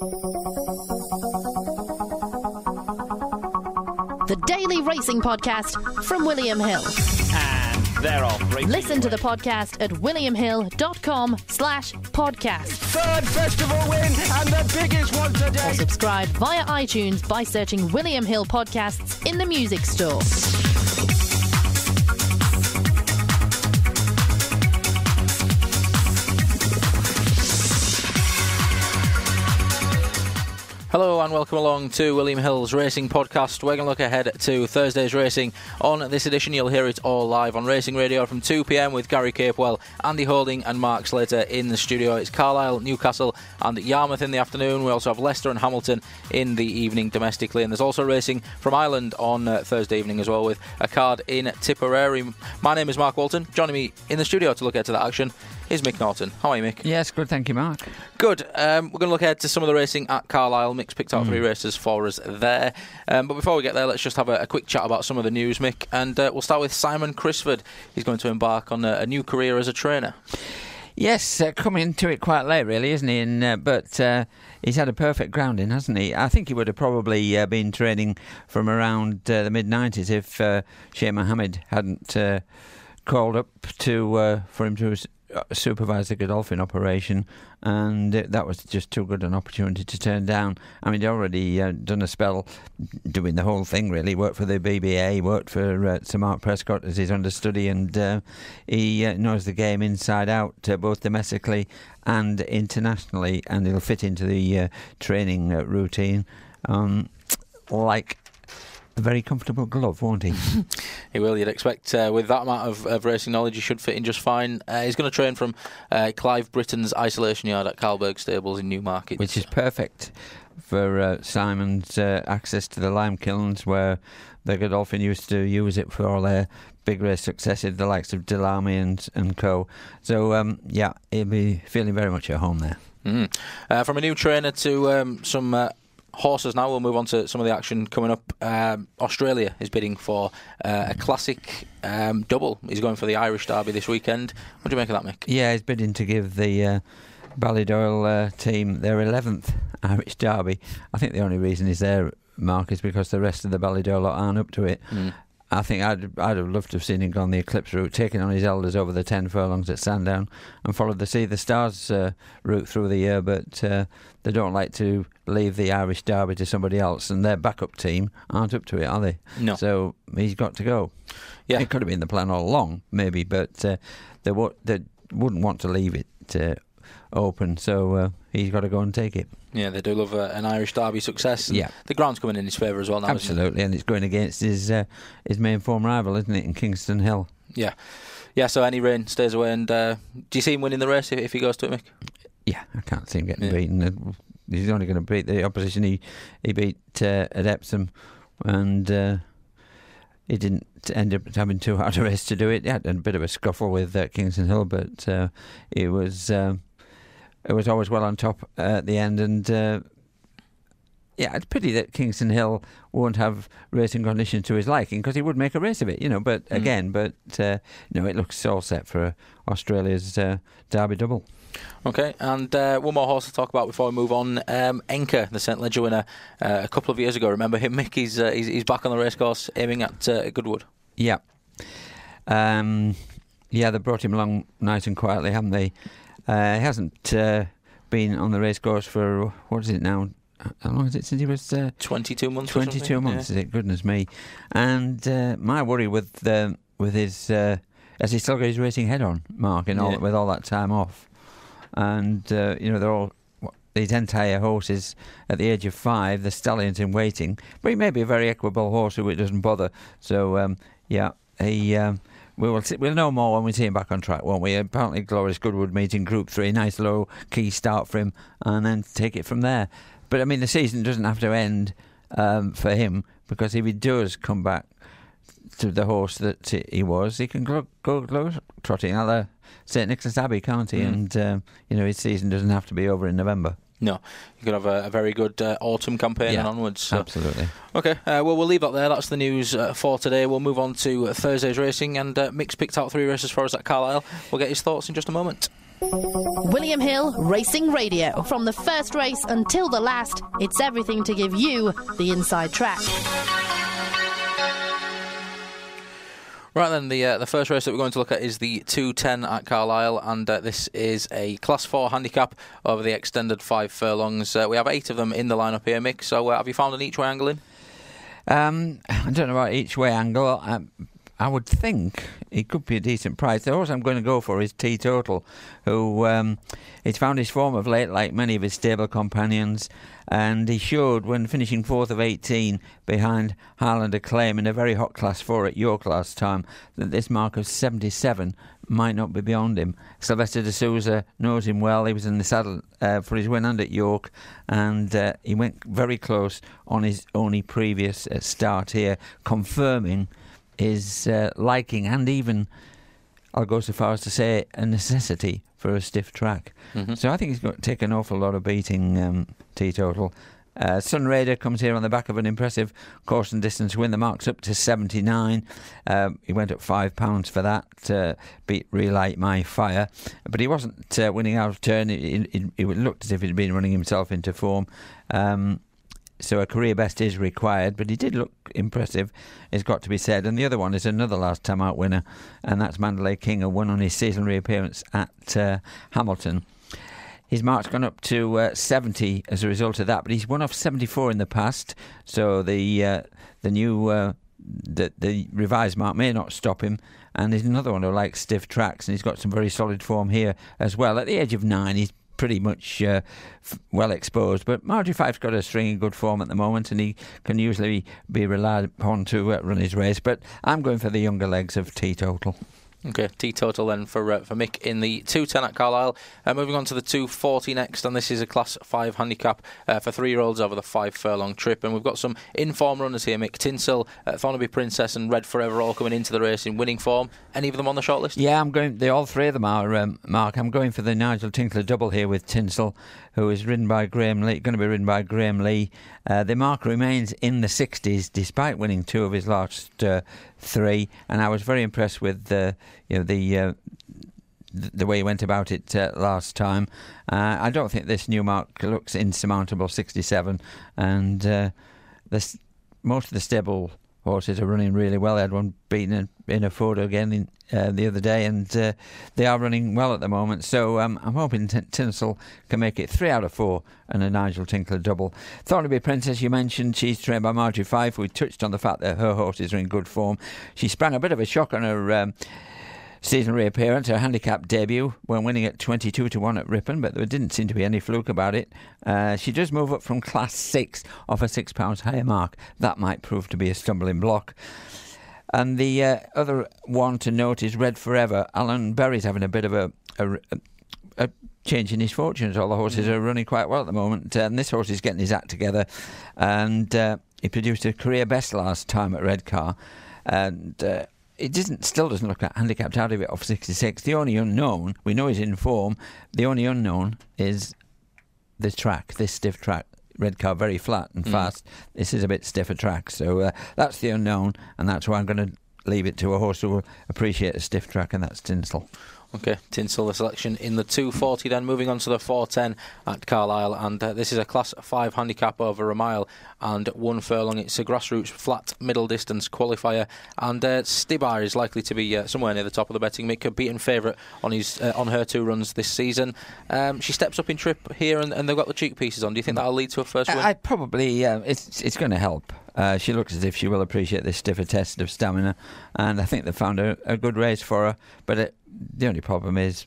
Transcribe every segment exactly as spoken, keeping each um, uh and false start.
The Daily Racing Podcast from William Hill. And they're off. Racing Listen to the podcast at williamhill.com slash podcast. Third festival win and the biggest one today. Or subscribe via iTunes by searching William Hill Podcasts in the music store. Hello and welcome along to William Hill's Racing Podcast. We're going to look ahead to Thursday's racing. On this edition, you'll hear it all live on Racing Radio from two p m with Gary Capewell, Andy Holding and Mark Slater in the studio. It's Carlisle, Newcastle and Yarmouth in the afternoon. We also have Leicester and Hamilton in the evening domestically. And there's also racing from Ireland on uh, Thursday evening as well, with a card in Tipperary. My name is Mark Walton. Joining me in the studio to look ahead to that action is Mick Norton. How are you, Mick? Yes, good, thank you, Mark. Good. Um, we're going to look ahead to some of the racing at Carlisle. Mick's picked out mm. three races for us there. Um, but before we get there, let's just have a, a quick chat about some of the news, Mick. And uh, we'll start with Simon Crisford. He's going to embark on a, a new career as a trainer. Yes, uh, coming to it quite late, really, isn't he? And, uh, but uh, he's had a perfect grounding, hasn't he? I think he would have probably uh, been training from around uh, the mid nineties if uh, Sheikh Mohammed hadn't uh, called up to uh, for him to supervise the Godolphin operation, and it, that was just too good an opportunity to turn down. I mean, he'd already uh, done a spell doing the whole thing, really. Worked for the B B A, worked for uh, Sir Mark Prescott as his understudy, and uh, he uh, knows the game inside out, uh, both domestically and internationally, and he'll fit into the uh, training uh, routine um, like a very comfortable glove, won't he? He will, you'd expect. Uh, with that amount of, of racing knowledge, he should fit in just fine. Uh, he's going to train from uh, Clive Britton's isolation yard at Carlberg Stables in Newmarket. Which is perfect for uh, Simon's uh, access to the lime kilns, where the Godolphin used to use it for all their big race successes, the likes of Delamy and, and co. So, um, yeah, he'll be feeling very much at home there. Mm. Uh, from a new trainer to um, some... Uh, horses now. We'll move on to some of the action coming up. Um, Australia is bidding for uh, a classic um, double. He's going for the Irish Derby this weekend. What do you make of that, Mick? Yeah, he's bidding to give the uh, Ballydoyle uh, team their eleventh Irish Derby. I think the only reason he's there, Mark, is because the rest of the Ballydoyle lot aren't up to it. Mm. I think I'd I'd have loved to have seen him gone the Eclipse route, taking on his elders over the ten furlongs at Sandown, and followed the Sea the Stars uh, route through the year. But uh, they don't like to leave the Irish Derby to somebody else, and their backup team aren't up to it, are they? No. So he's got to go. Yeah, it could have been the plan all along, maybe, but uh, they w- they wouldn't want to leave it uh, open. So uh, he's got to go and take it. Yeah, they do love uh, an Irish Derby success. Yeah. The ground's coming in his favour as well now. Absolutely, isn't it? And it's going against his uh, his main form rival, isn't it, in Kingston Hill? Yeah. Yeah, so any rain stays away. And uh, do you see him winning the race if, if he goes to it, Mick? Yeah, I can't see him getting yeah. beaten. He's only going to beat the opposition he, he beat uh, at Epsom, and uh, he didn't end up having too hard a race to do it. He had a bit of a scuffle with uh, Kingston Hill, but uh, it was... Uh, It was always well on top uh, at the end, and uh, yeah, it's a pity that Kingston Hill won't have racing conditions to his liking, because he would make a race of it, you know. But mm. again, but uh, you know, it looks all set for Australia's uh, Derby double. Okay, and uh, one more horse to talk about before we move on. Um, Enker, the Saint Leger winner, uh, a couple of years ago. Remember him, Mick? He's uh, he's, he's back on the racecourse, aiming at uh, Goodwood. Yeah, um, yeah, they brought him along nice and quietly, haven't they? Uh, he hasn't uh, been on the racecourse for, what is it now? How long is it since he was... Uh, twenty-two months twenty-two months, yeah. is it? Goodness me. And uh, my worry with uh, with his... Uh, has he still got his racing head on, Mark, in all, yeah. with all that time off? And, uh, you know, they're all... What, these entire horses at the age of five, the stallions in waiting. But he may be a very equable horse who it doesn't bother. So, um, yeah, he... Um, We will see, we'll know more when we see him back on track, won't we? Apparently Glorious Goodwood meeting Group three, nice low key start for him, and then take it from there. But I mean, the season doesn't have to end um, for him, because if he does come back to the horse that he was, he can go, go, go trotting at the Saint Nicholas Abbey, can't he? Mm. And um, you know, his season doesn't have to be over in November. No, you could have a, a very good uh, autumn campaign yeah, and onwards. So. Absolutely. Okay, uh, well, we'll leave that there. That's the news uh, for today. We'll move on to uh, Thursday's racing, and uh, Mick's picked out three races for us at Carlisle. We'll get his thoughts in just a moment. William Hill Racing Radio. From the first race until the last, it's everything to give you the inside track. Right then, the uh, the first race that we're going to look at is the two ten at Carlisle, and uh, this is a Class four handicap over the extended five furlongs. Uh, we have eight of them in the lineup here, Mick, so uh, have you found an each-way angle in? Um, I don't know about each-way angle. I, I would think it could be a decent price. The horse I'm going to go for is Teetotal, who um, he's found his form of late, like many of his stable companions, and he showed when finishing fourth of eighteen behind Highland Acclaim in a very hot Class four at York last time that this mark of seventy-seven might not be beyond him. Sylvester de Souza knows him well. He was in the saddle uh, for his win and at York, and uh, he went very close on his only previous uh, start here, confirming his uh, liking and even, I'll go so far as to say, a necessity for a stiff track. Mm-hmm. So I think he's going to take an awful lot of beating, um, Teetotal. Uh, Sun Raider comes here on the back of an impressive course and distance win. The mark's up to seventy-nine. Uh, he went up five pounds for that. Uh, beat Relight My Fire. But he wasn't uh, winning out of turn. It, it, it looked as if he'd been running himself into form. Um, So a career best is required, but he did look impressive, it's got to be said. And the other one is another last time out winner, and that's Mandalay King, who won on his season reappearance at uh, Hamilton. His mark's gone up to uh, seventy as a result of that, but he's won off seventy-four in the past, so the uh, the new uh, the, the revised mark may not stop him. And he's another one who likes stiff tracks, and he's got some very solid form here as well. At the age of nine, he's pretty much uh, f- well exposed, but Marjorie Fife's got a string in good form at the moment, and he can usually be relied upon to uh, run his race. But I'm going for the younger legs of Teetotal. Okay, Teetotal then for uh, for Mick in the two ten at Carlisle. Uh, moving on to the two forty next, and this is a Class five handicap uh, for three-year-olds over the five furlong trip. And we've got some in-form runners here, Mick. Tinsel, uh, Thornaby Princess and Red Forever all coming into the race in winning form. Any of them on the shortlist? Yeah, I'm going. They all three of them are, um, Mark. I'm going for the Nigel Tinkler double here with Tinsel, who is ridden by Graham Lee, going to be ridden by Graham Lee. Uh, the mark remains in the sixties despite winning two of his last uh, three, and I was very impressed with uh, you know the uh, the way he went about it uh, last time. Uh, I don't think this new mark looks insurmountable, sixty-seven, and uh, this, most of the stable horses are running really well. I had one beaten in, in a photo again in, uh, the other day, and uh, they are running well at the moment. So um, I'm hoping T- Tinsel can make it three out of four and a Nigel Tinkler double. Thornaby Princess, you mentioned, she's trained by Marjorie Fife. We touched on the fact that her horses are in good form. She sprang a bit of a shock on her Um, season reappearance, her handicap debut, when winning at twenty-two to one at Ripon, but there didn't seem to be any fluke about it. Uh, she does move up from Class six off a six pounds higher mark. That might prove to be a stumbling block. And the uh, other one to note is Red Forever. Alan Berry's having a bit of a, a, a change in his fortunes. All the horses mm. are running quite well at the moment, and this horse is getting his act together. And uh, he produced a career best last time at Redcar, and Uh, It doesn't, still doesn't look handicapped out of it off sixty-six. The only unknown, we know he's in form, the only unknown is this track, this stiff track. Redcar, very flat and fast. Mm. This is a bit stiffer track. So uh, that's the unknown, and that's why I'm going to leave it to a horse who will appreciate a stiff track, and that's Tinsel. Okay, Tinsel, the selection in the two forty then. Moving on to the four ten at Carlisle, and uh, this is a Class five handicap over a mile and one furlong. It's a grassroots flat middle distance qualifier, and uh, Stibar is likely to be uh, somewhere near the top of the betting. Mick, a beaten favourite on his uh, on her two runs this season. Um, she steps up in trip here, and, and they've got the cheek pieces on. Do you think that'll lead to a first win? I probably uh, it's it's going to help. Uh, she looks as if she will appreciate this stiffer test of stamina, and I think they've found a, a good race for her. But it, the only problem is,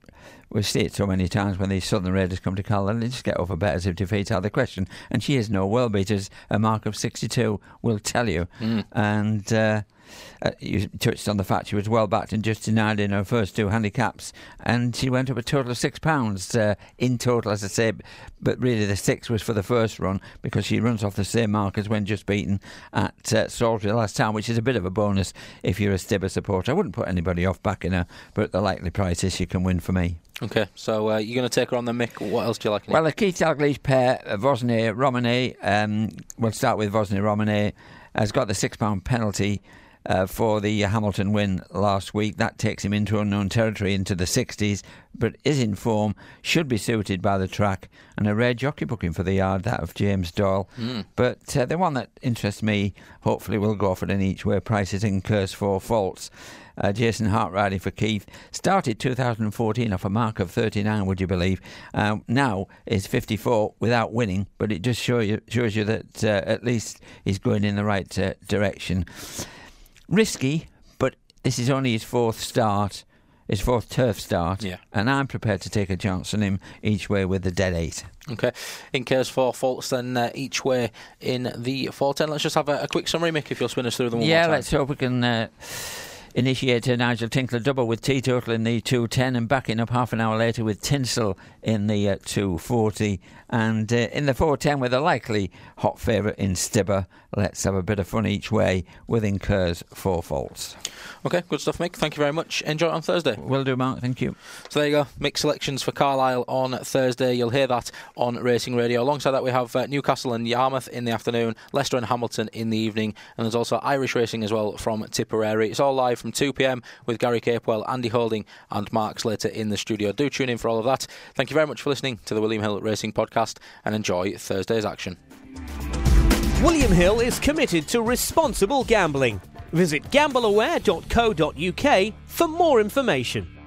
we see it so many times when these Southern Raiders come to Carlisle, they just get over betters if defeats out of the question. And she is no world beaters. A mark of sixty-two will tell you. Mm. And uh, uh, you touched on the fact she was well backed and just denied in her first two handicaps, and she went up a total of six pounds uh, in total, as I say. But really, the six was for the first run because she runs off the same mark as when just beaten at uh, Salisbury last time, which is a bit of a bonus if you're a Stibber supporter. I wouldn't put anybody off backing her, but the likely price is she can win for me. Okay, so uh, you're going to take her on the Mick. What else do you like in it? Well, the Keith Dalglish pair, uh, Vosnay Romane, um, we'll start with Vosnay Romane, has got the six pound penalty uh, for the Hamilton win last week. That takes him into unknown territory, into the sixties, but is in form, should be suited by the track, and a rare jockey booking for the yard, that of James Doyle. Mm. But uh, the one that interests me, hopefully will go for an each way price, is Incurs Four Faults. Uh, Jason Hart riding for Keith. Started two thousand fourteen off a mark of thirty-nine, would you believe? Um, now is fifty-four without winning, but it just show you, shows you that uh, at least he's going in the right uh, direction. Risky, but this is only his fourth start, his fourth turf start, yeah. and I'm prepared to take a chance on him each way with the dead eight. Okay, Incurs Four Faults then uh, each way in the four ten. Let's just have a, a quick summary, Mick, if you'll spin us through them one yeah, more time. let's hope we can... Uh, Initiate a Nigel Tinkler double with Teetotal in the two ten, and backing up half an hour later with Tinsel in the uh, two forty. And uh, in the four ten with a likely hot favourite in Stibber. Let's have a bit of fun each way with Incurs Four Faults. Okay, good stuff, Mick. Thank you very much. Enjoy it on Thursday. Will do, Mark. Thank you. So there you go. Mick's selections for Carlisle on Thursday. You'll hear that on Racing Radio. Alongside that, we have uh, Newcastle and Yarmouth in the afternoon, Leicester and Hamilton in the evening, and there's also Irish racing as well from Tipperary. It's all live from two p.m. with Gary Capewell, Andy Holding and Mark Slater in the studio. Do tune in for all of that. Thank you very much for listening to the William Hill Racing Podcast, and enjoy Thursday's action. William Hill is committed to responsible gambling. Visit gamble aware dot co dot uk for more information.